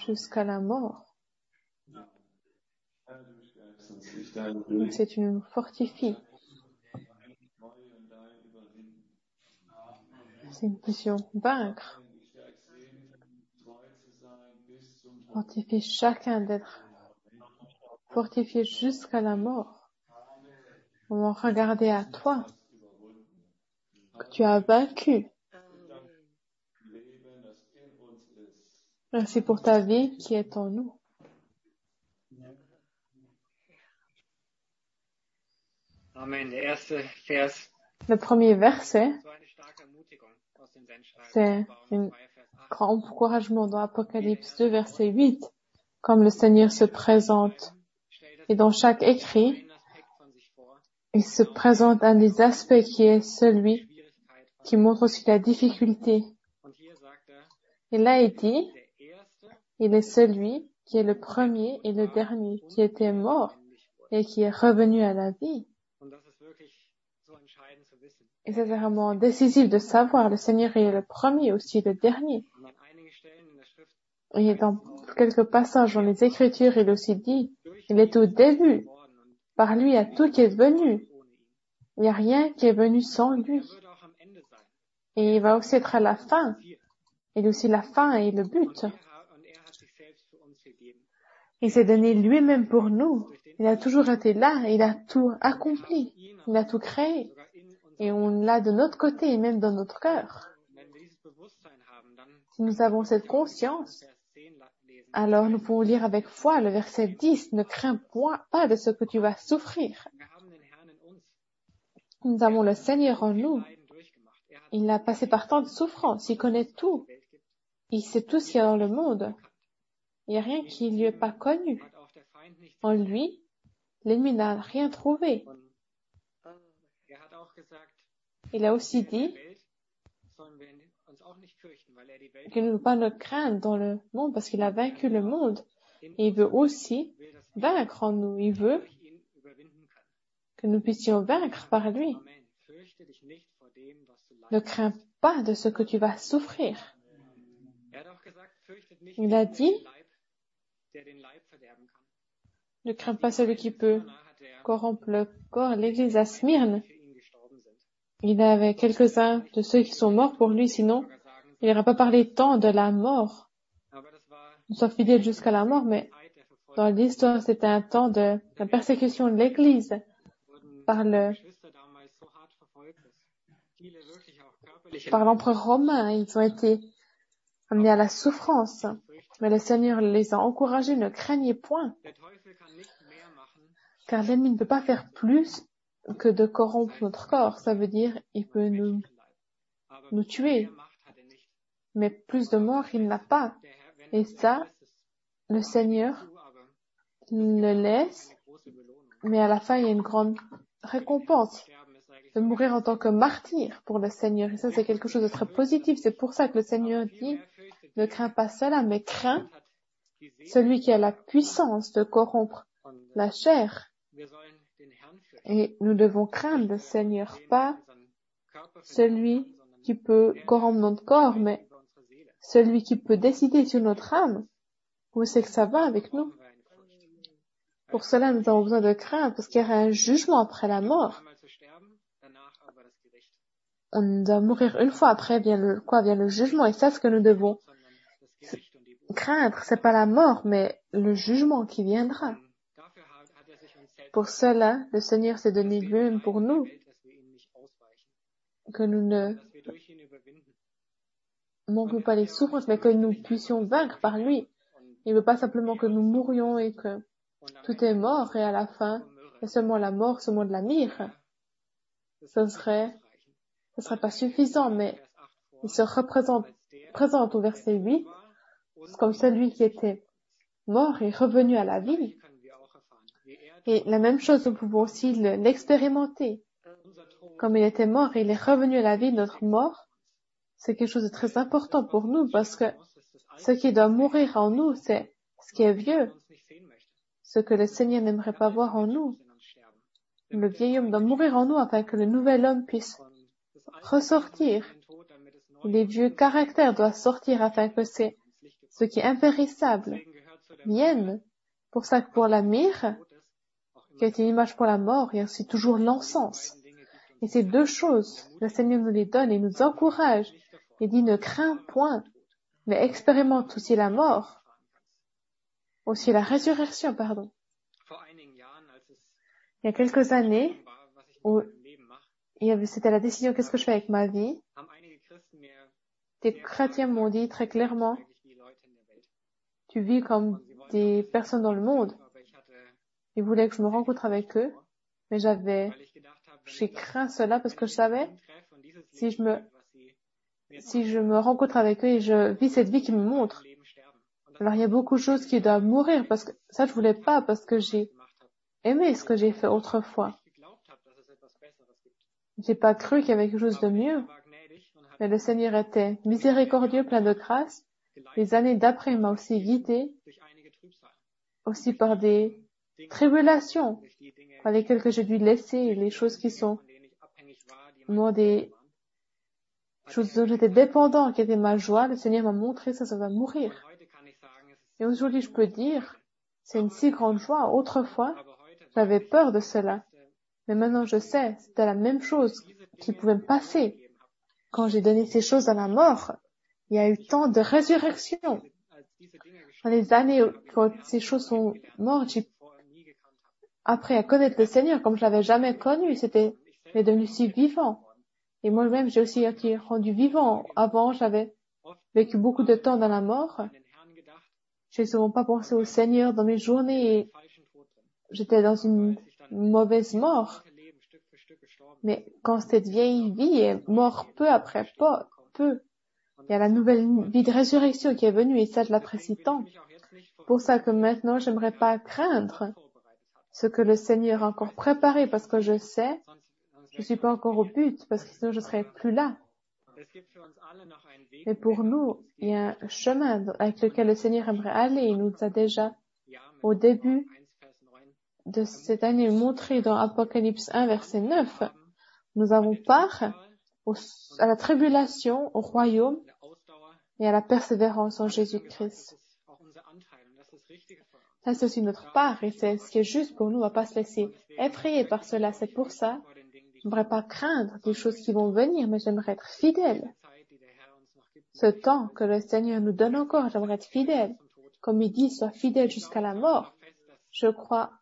jusqu'à la mort. C'est tu nous fortifies. C'est une mission vaincre. Fortifie chacun d'être fortifié jusqu'à la mort. On va regarder à toi que tu as vaincu. Merci pour ta vie qui est en nous. Amen. Der erste Vers. Le premier verset, c'est un grand encouragement dans Apocalypse 2, verset 8, comme le Seigneur se présente. Et dans chaque écrit, il se présente un des aspects qui est celui qui montre aussi la difficulté. Et là, il dit, il est celui qui est le premier et le dernier, qui était mort et qui est revenu à la vie. Et c'est vraiment décisif de savoir, le Seigneur est le premier aussi, le dernier. Et dans quelques passages dans les Écritures, il aussi dit, il est au début, par lui à tout qui est venu. Il n'y a rien qui est venu sans lui. Et il va aussi être à la fin. Il est aussi la fin et le but. Il s'est donné lui-même pour nous. Il a toujours été là, il a tout accompli, il a tout créé. Et on l'a de notre côté et même dans notre cœur. Si nous avons cette conscience, alors nous pouvons lire avec foi le verset 10, ne crains pas de ce que tu vas souffrir. Nous avons le Seigneur en nous. Il a passé par tant de souffrances, il connaît tout. Il sait tout ce qu'il y a dans le monde. Il n'y a rien qui lui est pas connu. En lui, l'ennemi n'a rien trouvé. Il a aussi dit qu'il ne veut pas notre crainte dans le monde parce qu'il a vaincu le monde. Et il veut aussi vaincre en nous. Il veut que nous puissions vaincre par lui. Ne crains pas de ce que tu vas souffrir. Il a dit, ne crains pas celui qui peut corrompre le corps. L'église à Smyrne, il y avait quelques-uns de ceux qui sont morts pour lui, sinon il n'aurait pas parlé tant de la mort. Nous sommes fidèles jusqu'à la mort, mais dans l'histoire, c'était un temps de la persécution de l'église par l'empereur romain. Ils ont été amenés à la souffrance. Mais le Seigneur les a encouragés, ne craignez point. Car l'ennemi ne peut pas faire plus que de corrompre notre corps. Ça veut dire, il peut nous tuer. Mais plus de mort, il n'a pas. Et ça, le Seigneur le laisse. Mais à la fin, il y a une grande récompense de mourir en tant que martyr pour le Seigneur. Et ça, c'est quelque chose de très positif. C'est pour ça que le Seigneur dit, ne crains pas cela, mais crains celui qui a la puissance de corrompre la chair. Et nous devons craindre le Seigneur, pas celui qui peut corrompre notre corps, mais celui qui peut décider sur notre âme. Où c'est que ça va avec nous? Pour cela, nous avons besoin de craindre, parce qu'il y aura un jugement après la mort. On doit mourir une fois, après vient le jugement, et ça, ce que nous devons craindre, c'est pas la mort, mais le jugement qui viendra. Pour cela, le Seigneur s'est donné lui-même pour nous, que nous ne manquions pas les souffrances, mais que nous puissions vaincre par lui. Il ne veut pas simplement que nous mourions et que tout est mort, et à la fin, c'est seulement la mort, seulement de la mire. Ce serait pas suffisant, mais il se présente au verset 8, comme celui qui était mort et revenu à la vie. Et la même chose, nous pouvons aussi l'expérimenter. Comme il était mort et il est revenu à la vie, notre mort, c'est quelque chose de très important pour nous, parce que ce qui doit mourir en nous, c'est ce qui est vieux, ce que le Seigneur n'aimerait pas voir en nous. Le vieil homme doit mourir en nous afin que le nouvel homme puisse ressortir. Les vieux caractères doivent sortir afin que ces ce qui est impérissable, vienne. Pour ça que pour la myrrhe, qui est une image pour la mort, il y a aussi toujours l'encens. Et ces deux choses, le Seigneur nous les donne et nous encourage. Il dit ne crains point, mais expérimente aussi la mort, aussi la résurrection, pardon. Il y a quelques années, où c'était la décision qu'est-ce que je fais avec ma vie. Des chrétiens m'ont dit très clairement, tu vis comme des personnes dans le monde. Ils voulaient que je me rencontre avec eux, mais j'ai craint cela parce que je savais, si je me rencontre avec eux et je vis cette vie qu'ils me montrent, alors il y a beaucoup de choses qui doivent mourir parce que ça je voulais pas parce que j'ai aimé ce que j'ai fait autrefois. J'ai pas cru qu'il y avait quelque chose de mieux, mais le Seigneur était miséricordieux, plein de grâce. Les années d'après, il m'a aussi guidé, aussi par des tribulations, par lesquelles que j'ai dû laisser, les choses qui sont, moi, des choses dont j'étais dépendant, qui étaient ma joie. Le Seigneur m'a montré ça va mourir. Et aujourd'hui, je peux dire, c'est une si grande joie. Autrefois, j'avais peur de cela. Mais maintenant, je sais, c'était la même chose qui pouvait me passer. Quand j'ai donné ces choses à la mort, il y a eu tant de résurrection. Dans les années quand ces choses sont mortes, j'ai appris à connaître le Seigneur comme je l'avais jamais connu. Il est devenu si vivant. Et moi-même, j'ai aussi été rendu vivant. Avant, j'avais vécu beaucoup de temps dans la mort. J'ai souvent pas pensé au Seigneur dans mes journées et j'étais dans une mauvaise mort. Mais quand cette vieille vie est morte peu après peu, il y a la nouvelle vie de résurrection qui est venue et ça, je l'apprécie tant. Pour ça que maintenant, j'aimerais pas craindre ce que le Seigneur a encore préparé parce que je sais, je suis pas encore au but parce que sinon je serais plus là. Mais pour nous, il y a un chemin avec lequel le Seigneur aimerait aller. Il nous a déjà, au début de cette année, montré dans Apocalypse 1, verset 9, nous avons part à la tribulation, au royaume et à la persévérance en Jésus-Christ. Ça, c'est aussi notre part et c'est ce qui est juste pour nous. On ne va pas se laisser effrayer par cela. C'est pour ça, j'aimerais pas craindre des choses qui vont venir, mais j'aimerais être fidèle. Ce temps que le Seigneur nous donne encore, j'aimerais être fidèle. Comme il dit, sois fidèle jusqu'à la mort. Je crois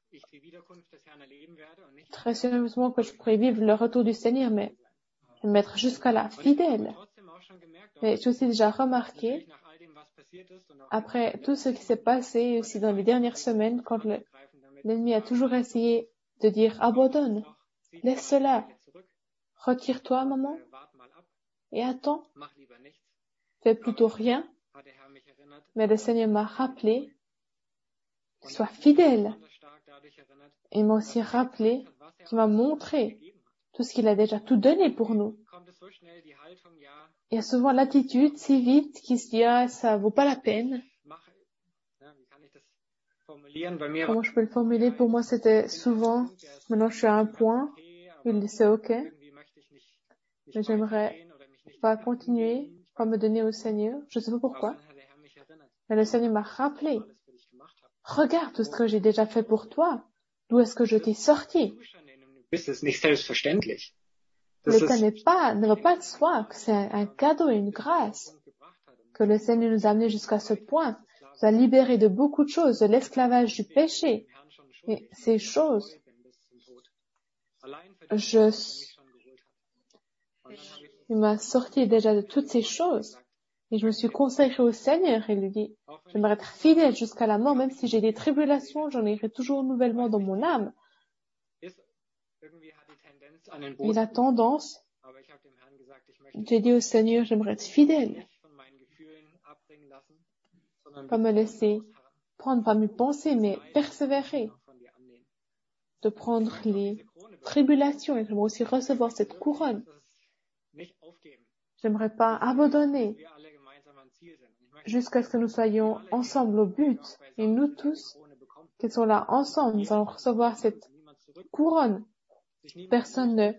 très sérieusement que je pourrais vivre le retour du Seigneur, mais me mettre jusqu'à là, fidèle. Mais j'ai aussi déjà remarqué, après tout ce qui s'est passé aussi dans les dernières semaines, quand l'ennemi a toujours essayé de dire abandonne, laisse cela, retire-toi un moment et attends, fais plutôt rien. Mais le Seigneur m'a rappelé, sois fidèle. Il m'a aussi rappelé, qu'il m'a montré tout ce qu'il a déjà tout donné pour nous. Il y a souvent l'attitude si vite qui se dit, ah, ça vaut pas la peine. Comment je peux le formuler? Pour moi, c'était souvent, maintenant je suis à un point, il dit c'est ok, mais j'aimerais pas continuer, pas me donner au Seigneur. Je sais pas pourquoi. Mais le Seigneur m'a rappelé, regarde tout ce que j'ai déjà fait pour toi. D'où est-ce que je t'ai sorti? L'état ne va pas de soi, que c'est un cadeau et une grâce, que le Seigneur nous a amenés jusqu'à ce point, nous a libérés de beaucoup de choses, de l'esclavage du péché. Et ces choses, il m'a sorti déjà de toutes ces choses. Et je me suis consacrée au Seigneur et lui dit, j'aimerais être fidèle jusqu'à la mort, même si j'ai des tribulations, j'en irai toujours nouvellement dans mon âme. Il a tendance, j'ai dit au Seigneur, j'aimerais être fidèle. Pas me laisser prendre par mes pensées, mais persévérer. De prendre les tribulations et j'aimerais aussi recevoir cette couronne. J'aimerais pas abandonner jusqu'à ce que nous soyons ensemble au but. Et nous tous, qui sommes là ensemble, nous allons recevoir cette couronne. Personne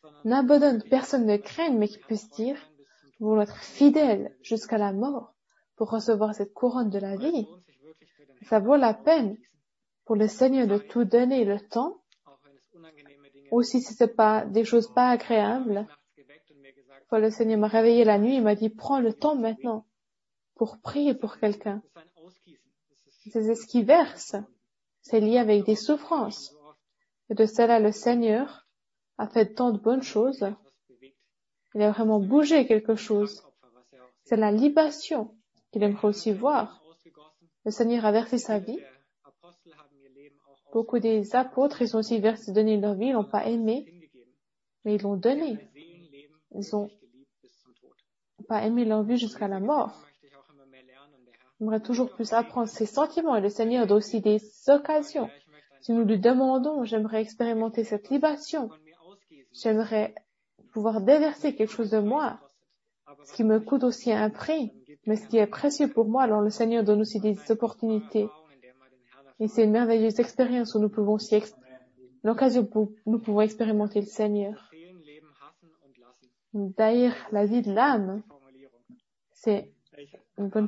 n'abandonne, personne ne craigne, mais qui puisse dire, nous voulons être fidèles jusqu'à la mort pour recevoir cette couronne de la vie. Ça vaut la peine pour le Seigneur de tout donner le temps, aussi si c'est pas des choses pas agréables. Quand le Seigneur m'a réveillé la nuit, il m'a dit, prends le temps maintenant pour prier pour quelqu'un. C'est ce qui verse. C'est lié avec des souffrances. Et de cela, le Seigneur a fait tant de bonnes choses. Il a vraiment bougé quelque chose. C'est la libation qu'il aimerait aussi voir. Le Seigneur a versé sa vie. Beaucoup des apôtres, ils ont aussi versé, donné leur vie, ils n'ont pas aimé, mais ils l'ont donné. Ils n'ont pas aimé leur vie jusqu'à la mort. J'aimerais toujours plus apprendre ces sentiments et le Seigneur donne aussi des occasions. Si nous lui demandons, j'aimerais expérimenter cette libation. J'aimerais pouvoir déverser quelque chose de moi, ce qui me coûte aussi un prix, mais ce qui est précieux pour moi. Alors le Seigneur donne aussi des opportunités. Et c'est une merveilleuse expérience où nous pouvons aussi l'occasion où nous pouvons expérimenter le Seigneur. D'ailleurs, la vie de l'âme, c'est une bonne.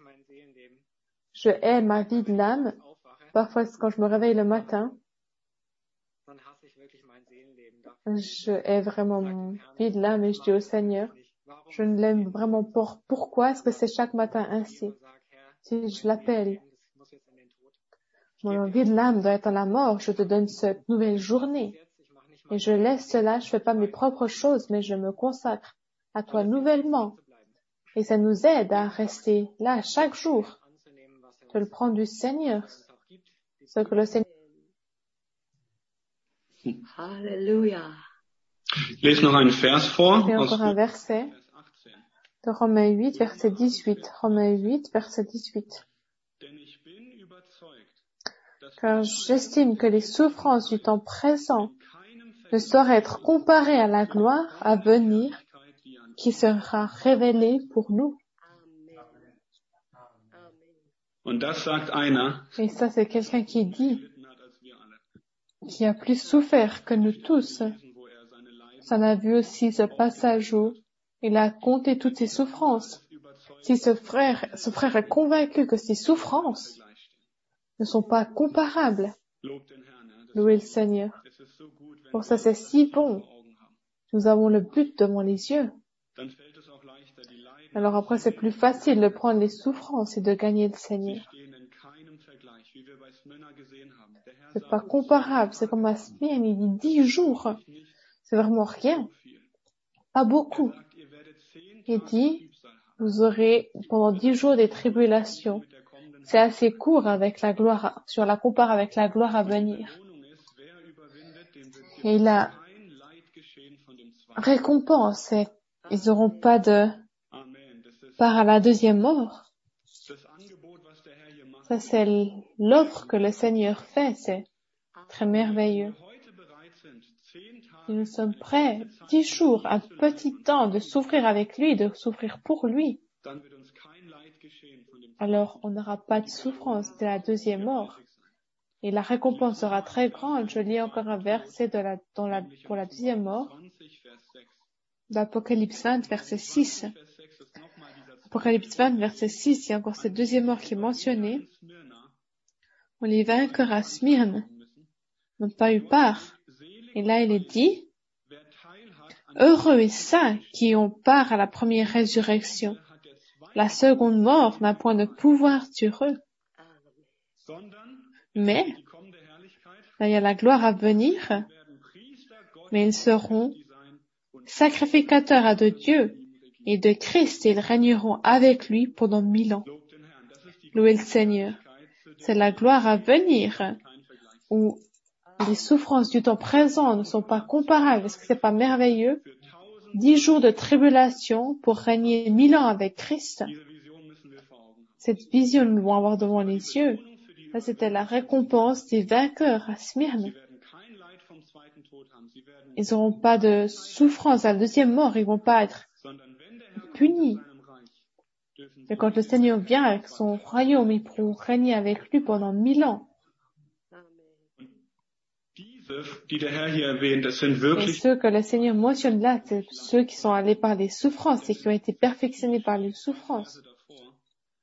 Je hais ma vie de l'âme. Parfois, quand je me réveille le matin, je hais vraiment mon vie de l'âme et je dis au Seigneur, je ne l'aime vraiment pas. Pourquoi est-ce que c'est chaque matin ainsi? Si je l'appelle, mon vie de l'âme doit être à la mort, je te donne cette nouvelle journée. Et je laisse cela, je fais pas mes propres choses, mais je me consacre à toi nouvellement. Et ça nous aide à rester là chaque jour, de le prendre du Seigneur. Ce que le Seigneur. Halleluja. Ich lese noch einen Vers vor. Et encore un verset de Romains 8, verset 18. Romains 8, verset 18. Car j'estime que les souffrances du temps présent ne sauraient être comparées à la gloire à venir qui sera révélée pour nous. Und das sagt einer, Et ça, c'est quelqu'un qui dit, qui a plus souffert que nous tous. Ça a vu aussi ce passage où il a compté toutes ses souffrances. Si ce frère est convaincu que ses souffrances ne sont pas comparables, louez le Seigneur. Pour ça, c'est si bon. Nous avons le but devant les yeux. Alors après, c'est plus facile de prendre les souffrances et de gagner le Seigneur. C'est pas comparable. C'est comme à Smyrne, il dit 10 jours. C'est vraiment rien. Pas beaucoup. Il dit, vous aurez pendant 10 jours des tribulations. C'est assez court avec la gloire, si on la compare avec la gloire à venir. Et la récompense, ils n'auront pas de part à la deuxième mort. Ça, c'est l'offre que le Seigneur fait. C'est très merveilleux. Et nous sommes prêts, 10 jours, un petit temps de souffrir avec lui, de souffrir pour lui. Alors, on n'aura pas de souffrance de la deuxième mort. Et la récompense sera très grande. Je lis encore un verset pour la deuxième mort. D'Apocalypse 20, verset 6. Apocalypse 20, verset 6, il y a encore cette deuxième mort qui est mentionnée. On les vainqueurs à Smyrne n'ont pas eu part. Et là, il est dit, heureux et saints qui ont part à la première résurrection. La seconde mort n'a point de pouvoir sur eux. Mais, là, il y a la gloire à venir, mais ils seront sacrificateurs à de Dieu et de Christ, et ils régneront avec lui pendant 1000 ans. Louez le Seigneur. C'est la gloire à venir, où les souffrances du temps présent ne sont pas comparables. Est-ce que c'est pas merveilleux? 10 jours de tribulation pour régner 1000 ans avec Christ. Cette vision, nous devons avoir devant les yeux. Ça, c'était la récompense des vainqueurs à Smyrne. Ils n'auront pas de souffrance à la deuxième mort. Ils vont pas être punis. Et quand le Seigneur vient avec son royaume, ils pourront régner avec lui pendant 1000 ans. Et ceux que le Seigneur mentionne là, c'est ceux qui sont allés par les souffrances et qui ont été perfectionnés par les souffrances.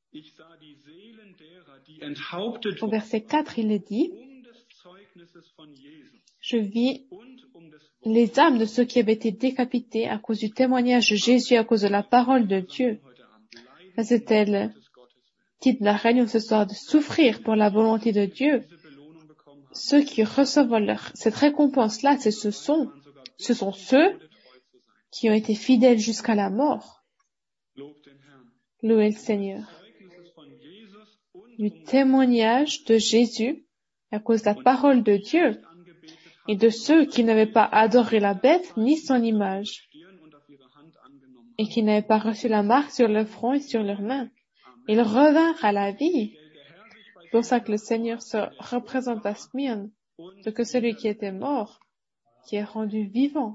Ich sah die Seelen derer, die enthauptet Au wurden, verset 4, il est dit, des Zeugnisses von Jesus je vis und des les âmes de ceux qui avaient été décapités à cause du témoignage de Jésus, à cause de la parole de Dieu. heute Abend leiden Ça, c'était le titre de la réunion ce soir, de souffrir pour la volonté de Dieu. diese Belohnung bekommen haben. Ceux qui reçoivent cette récompense-là, ce sont ceux qui ont été fidèles jusqu'à la mort. Lob den Herrn. Louez le Seigneur. Zeugnisses von Jesus und Du témoignage de Jésus à cause de la parole de Dieu angebetet et de ceux qui n'avaient pas adoré la bête ni son image Stirn und auf ihre Hand angenommen et qui n'avaient pas reçu la marque sur leur front et sur leurs mains. Ils revinrent à la vie. C'est pour ça que le Seigneur se représente à Smyrne, ce que celui qui était mort, qui est rendu vivant,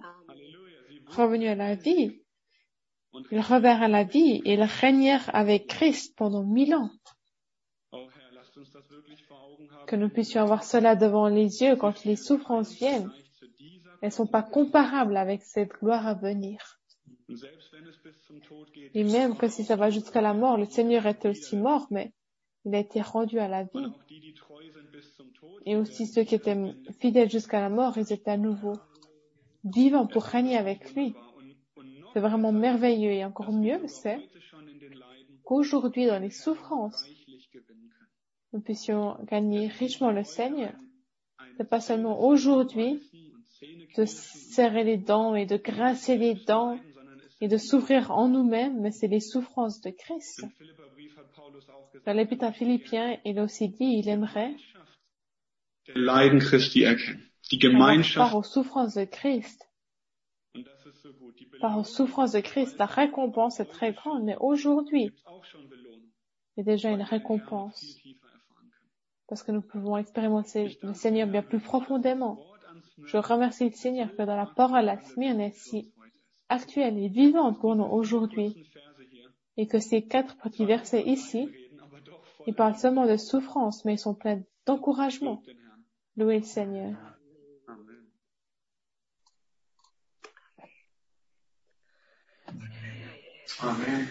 revenu à la vie. Ils revinrent à la vie et ils régnèrent avec Christ pendant 1000 ans. Oh Herr, lasst uns das wirklich vor Augen haben. Que nous puissions avoir cela devant les yeux quand les souffrances viennent. Zu dieser Elles ne sont pas comparables avec cette gloire à venir. und selbst wenn es bis zum Tod geht, Et même que si ça va jusqu'à la mort, le Seigneur était aussi mort, mais il a été rendu à la vie. auch die treu sind bis zum Tod, Et aussi ceux qui étaient fidèles jusqu'à la mort, ils étaient à nouveau vivants pour régner avec lui. und C'est vraiment merveilleux et encore mieux, c'est heute schon in den Leiden qu'aujourd'hui, dans les souffrances, reichlich gewinnen können. nous puissions gagner richement le Seigneur. C'est pas seulement aujourd'hui de serrer les dents et de grincer les dents et de souffrir en nous-mêmes, mais c'est les souffrances de Christ. Im Philipperbrief hat Paulus auch gesagt, Dans l'Épître à Philippiens, il a aussi dit, il aimerait der Leiden Christi erkennen. Die avoir part Gemeinschaft, aux souffrances de Christ. und das ist so gut, die Par aux souffrances de Christ, la récompense est très grande, mais aujourd'hui, gibt's auch schon Belohnung, il y a déjà une weil wir den Herrn noch récompense, viel tiefer erfahren können. parce que nous pouvons expérimenter le Seigneur bien plus profondément. Wort an Smyrna Je remercie le Seigneur que dans la parole à Smyrne est si actuelle et vivante pour nous aujourd'hui, Verse hier et que ces 4 petits versets ici, reden, aber doch voll ils parlent seulement de souffrance, mais ils sont pleins d'encouragement. den Herrn. Louez le Seigneur. Amen. Amen.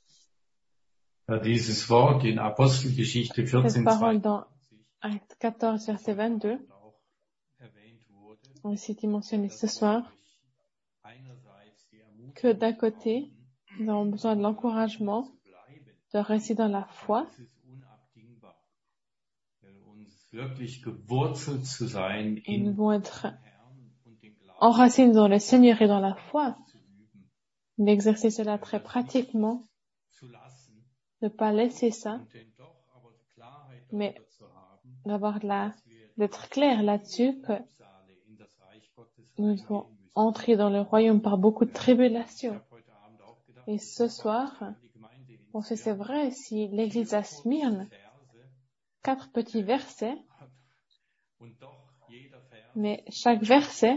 Ja, dieses Wort in Apostelgeschichte Cette 14, parole dans Acte 14, verset 22, auch erwähnt wurde, on cite mentionné ce soir, einerseits die Ermutigung que d'un côté, nous avons besoin de l'encouragement, zu bleiben. de rester dans la foi, Das ist unabdingbar. Uns wirklich gewurzelt zu sein et nous in devons être Herrn und den Glauben enracinés dans le Seigneur et dans la foi, zu üben, d'exercer cela très pratiquement, zu lassen ne pas laisser ça, und denn doch aber Klarheit mais darüber zu haben, d'avoir d'être clair là-dessus que Trübsale in das Reich Gottes nous devons eingehen müssen. entrer dans le royaume par beaucoup de Ich tribulations. habe heute Abend auch gedacht, Et ce soir, die Gemeinde in on sait c'est vrai, si l'église à Smyrne, Verse 4 petits versets, und doch jeder Vers mais chaque verset,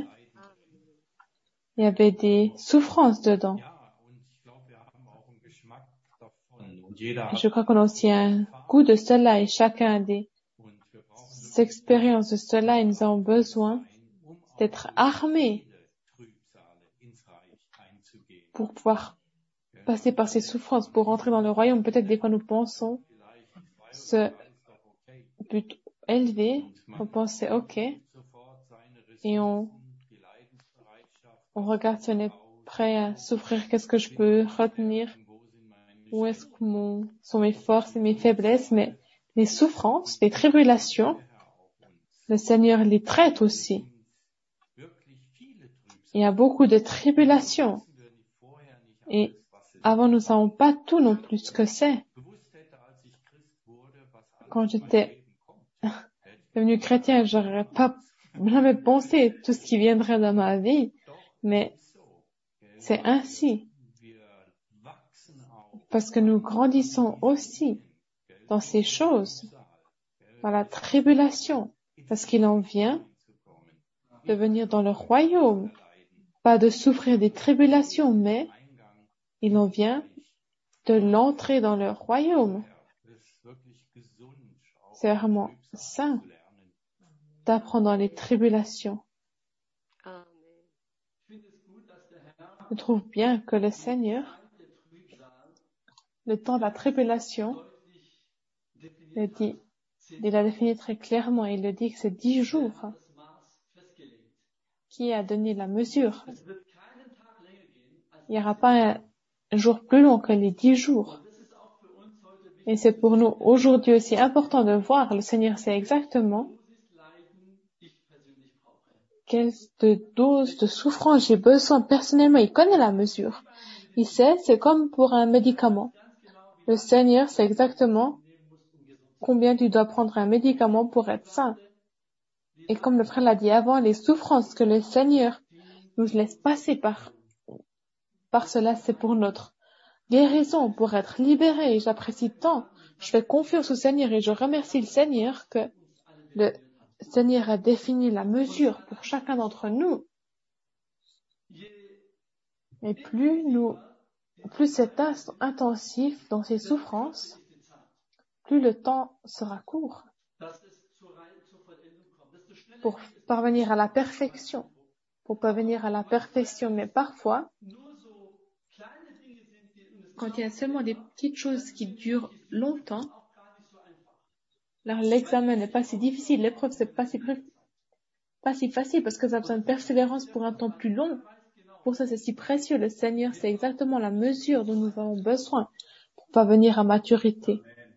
il y avait des souffrances dedans. ja, und ich glaube, wir haben auch einen Geschmack davon und jeder Et hat je crois qu'on a aussi un goût de cela et chacun a des und wir brauchen expériences de cela et nous avons besoin um d'être armés Trübsale ins Reich einzugehen. pour pouvoir passer par ces souffrances, pour rentrer dans le royaume. Peut-être des fois nous pensons ce but élevé, on pense c'est ok, Sofort seine et on Ressourcen, die Leidensbereitschaft, regarde si on est prêt à souffrir, qu'est-ce que je peux retenir, wo sind meine où est-ce que sont mes forces et mes faiblesses, mais les souffrances, les tribulations, le Seigneur les traite aussi. wirklich viele Trübsale. Il y a beaucoup de tribulations. Wir nicht vorher nicht Et was es avant, nous ne savons pas tout non plus ce que c'est. gewusst hätte, als ich Christ wurde, was alles Quand in mein j'étais Leben kommt. devenu chrétien, j'aurais pas jamais pensé tout ce qui viendrait dans ma vie. Mais c'est ainsi. Wir wachsen auch Parce que nous grandissons aussi dans ces choses, dans la tribulation. Parce qu'il en vient de venir dans le royaume. Pas de souffrir des tribulations, mais il en vient de l'entrée dans le royaume. ist wirklich gesund, auch C'est vraiment sain lernen. d'apprendre dans les tribulations. Amen. Je trouve bien que le Seigneur, le temps de la tribulation, il a défini très clairement, il le dit que c'est 10 jours. Qui a donné la mesure? Il n'y aura pas un jour plus long que les 10 jours. Et c'est pour nous aujourd'hui aussi important de voir, le Seigneur sait exactement quelle dose de souffrance j'ai besoin personnellement. Il connaît la mesure. Il sait, c'est comme pour un médicament. Le Seigneur sait exactement combien tu dois prendre un médicament pour être sain. Et comme le frère l'a dit avant, les souffrances que le Seigneur nous laisse passer par cela, c'est pour notre guérison, pour être libérés. J'apprécie tant. Je fais confiance au Seigneur et je remercie le Seigneur que le Seigneur a défini la mesure pour chacun d'entre nous. Et plus c'est intensif dans ces souffrances, plus le temps sera court pour parvenir à la perfection. Mais parfois, quand il y a seulement des petites choses qui durent longtemps, alors l'examen n'est pas si difficile, l'épreuve c'est pas si facile parce que ça a besoin de persévérance pour un temps plus long. Pour ça c'est si précieux. Le Seigneur c'est exactement la mesure dont nous avons besoin pour parvenir à maturité.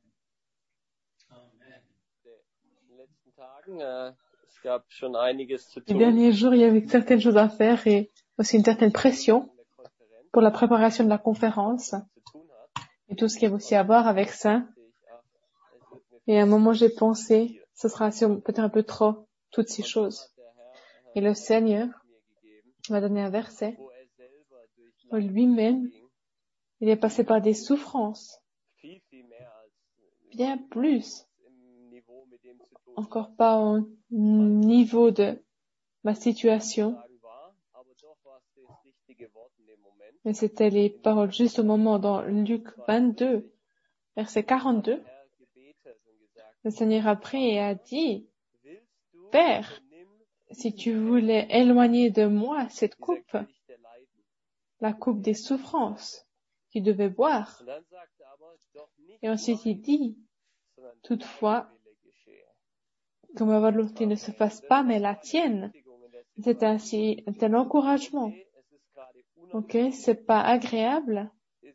Les derniers jours, il y avait certaines choses à faire et aussi une certaine pression pour la préparation de la conférence et tout ce qui a aussi à voir avec ça. Et à un moment, j'ai pensé, ce sera peut-être un peu trop, toutes ces choses. Et le Seigneur m'a donné un verset où lui-même, il est passé par des souffrances, bien plus, encore pas au niveau de ma situation, mais c'était les paroles juste au moment dans Luc 22, verset 42. Le Seigneur a prié et a dit, Père, si tu voulais éloigner de moi cette coupe, la coupe des souffrances, tu devais boire. Et ensuite il dit, toutefois, que ma volonté ne se fasse pas, mais la tienne. C'est ainsi un tel encouragement. Ok, c'est pas agréable,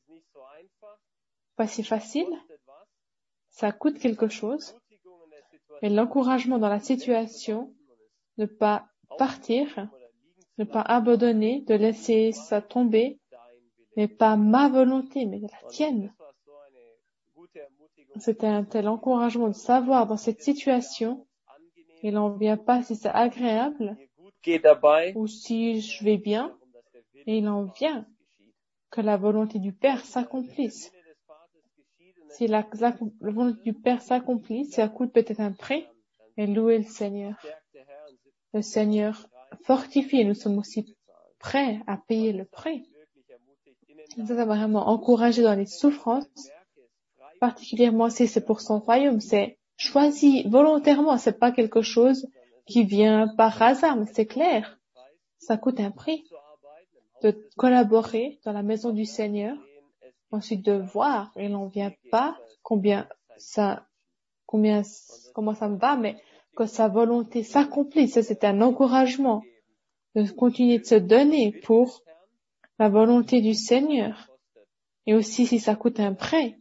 pas si facile, ça coûte quelque chose, mais l'encouragement dans la situation, ne pas partir, ne pas abandonner, de laisser ça tomber, mais pas ma volonté, mais la tienne. C'était un tel encouragement de savoir dans cette situation, il n'en vient pas si c'est agréable ou si je vais bien, et il en vient que la volonté du Père s'accomplisse. Si la volonté du Père s'accomplit, ça coûte peut-être un prix, mais louez le Seigneur. Le Seigneur fortifie et nous sommes aussi prêts à payer le prix. Ça va vraiment encourager dans les souffrances, particulièrement si c'est pour son royaume. C'est choisi volontairement, c'est pas quelque chose qui vient par hasard, mais c'est clair. Ça coûte un prix de collaborer dans la maison du Seigneur, ensuite de voir, il n'en vient pas comment ça me va, mais que sa volonté s'accomplisse. Ça, c'est un encouragement de continuer de se donner pour la volonté du Seigneur. Et aussi si ça coûte un prix.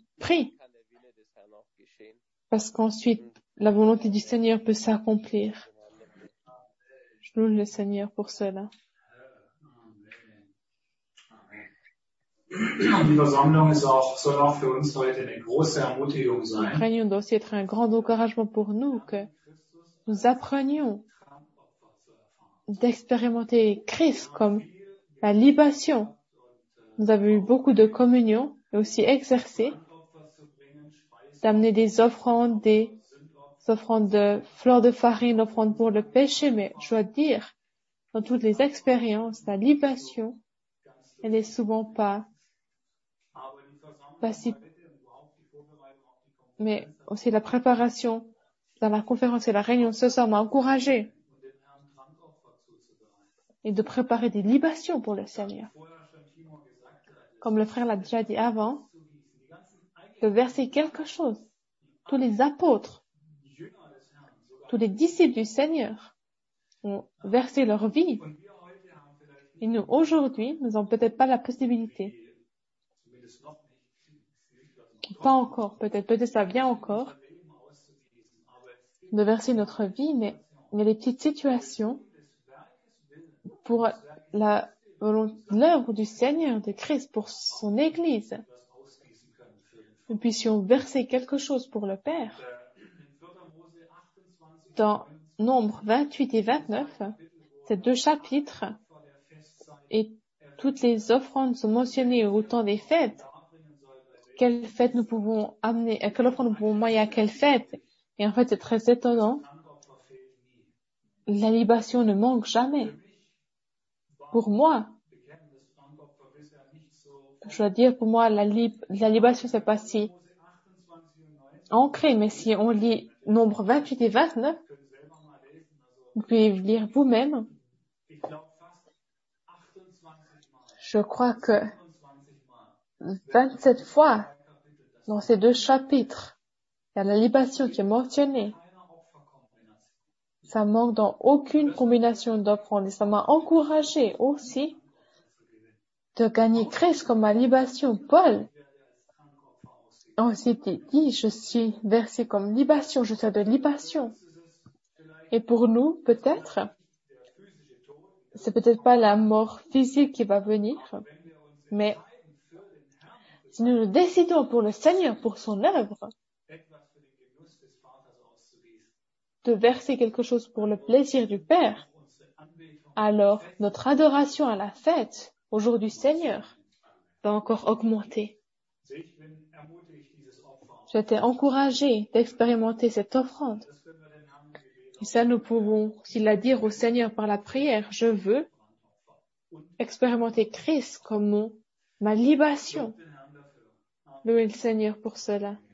Parce qu'ensuite, la volonté du Seigneur peut s'accomplir. Je loue le Seigneur pour cela. Die Versammlung soll auch für uns heute eine große Ermutigung sein. La réunion doit aussi être un grand encouragement pour nous, que nous apprenions d'expérimenter Christ comme la libation. Nous avons eu beaucoup de communion et aussi exercé d'amener des offrandes de fleurs de farine, offrandes pour le péché, mais je dois dire, dans toutes les expériences, la libation, elle n'est souvent pas si, mais aussi la préparation dans la conférence et la réunion ce soir m'a encouragé et de préparer des libations pour le Seigneur. Comme le frère l'a déjà dit avant, de verser quelque chose tous les apôtres, tous les disciples du Seigneur ont versé leur vie. Et nous, aujourd'hui, nous n'avons peut-être pas la possibilité. Pas encore, peut-être ça vient encore, de verser notre vie, mais il y a des petites situations pour l'œuvre du Seigneur, de Christ, pour son Église. Nous puissions verser quelque chose pour le Père. Dans Nombre 28 et 29, ces 2 chapitres, et toutes les offrandes sont mentionnées au temps des fêtes. Quelle fête nous pouvons amener, quelle offrande nous pouvons envoyer à quelle fête? Et en fait, c'est très étonnant. La libation ne manque jamais. Pour moi, je dois dire, pour moi, la libation, c'est pas si ancré, mais si on lit Nombre 28 et 29, vous pouvez lire vous-même. Je crois que 27 fois, dans ces 2 chapitres, il y a la libation qui est mentionnée. Ça manque dans aucune combinaison d'offrandes. Et ça m'a encouragé aussi de gagner Christ comme ma libation. Paul a aussi dit, je suis versé comme libation, je suis de libation. Et pour nous, peut-être, c'est peut-être pas la mort physique qui va venir, mais si nous nous décidons pour le Seigneur, pour son œuvre, de verser quelque chose pour le plaisir du Père, alors notre adoration à la fête, au jour du Seigneur, va encore augmenter. J'ai été encouragé d'expérimenter cette offrande. Et ça, nous pouvons aussi la dire au Seigneur par la prière. Je veux expérimenter Christ comme ma libation. Louez le Seigneur pour cela.